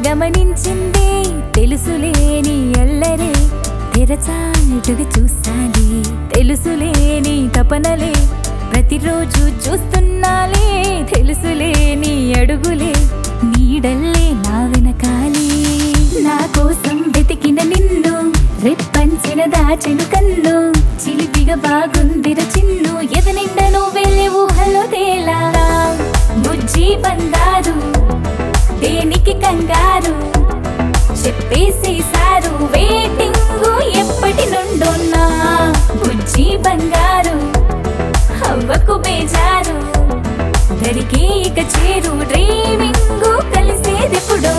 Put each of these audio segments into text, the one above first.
గమనించింది తెలుసులేని అల్లరే తెరచాటుగా చూస్తాలే తెలుసులేని తపనలే ప్రతిరోజు చూస్తున్నాలే తెలుసులేని అడుగులే నీడల్లే నా వెనకాలే నా కోసం వెతికిన నిన్ను రెప్పంచిన దాచెను కన్ను చిలిపిగా బాగుందిర చిన్ను ఎదనిండ నువ్వెళ్ళే ఊహలో తేలా బుజ్జి బంగారు దేనికి కంగారు చెప్పేసేసారు వెయిటింగ్ ఎప్పటి నుండో నా బుజ్జి బంగారు అవ్వకు బేజారు దరికే ఇక చేరు డ్రీమింగ్ కలిసేదెప్పుడో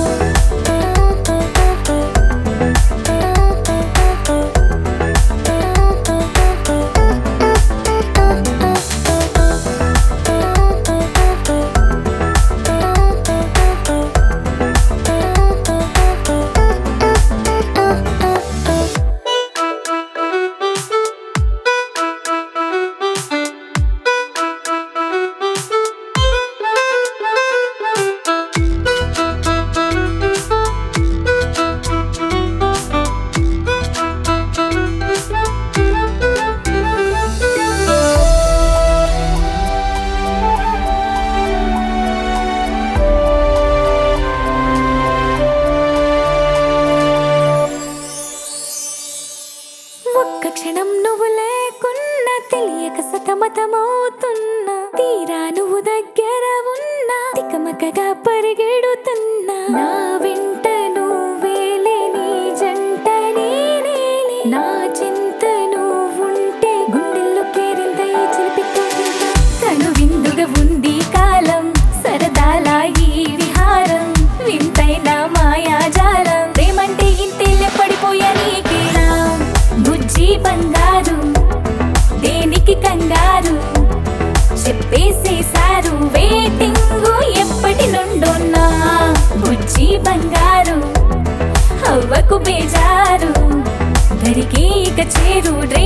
ఒక్క క్షణం నువ్వు లేకున్నా తెలియక సతమతమవుతున్నా తీరా నువ్వు దగ్గర ఉన్నా తికమకగా పరిగెడుతున్నా నా వెంట నువ్వేలే నీ జంట నేనేలే నా చింత నువ్వుంటే గుండెల్లో కేరింత ఈ చిలిపి తను విందుగా ఉంది కాలం సరదాల ఈ విహారం వింతైన మాయాజాలం ప్రేమంటే ఇంతేలే పడిపోయా నీకేనా బుజ్జి బంగారు దేనికి కంగారు చెప్పేసేసారు వెయిటింగ్ ఎప్పటి నుండో నా బుజ్జి బంగారు అవ్వకు బేజారు దరికే ఇక చేరు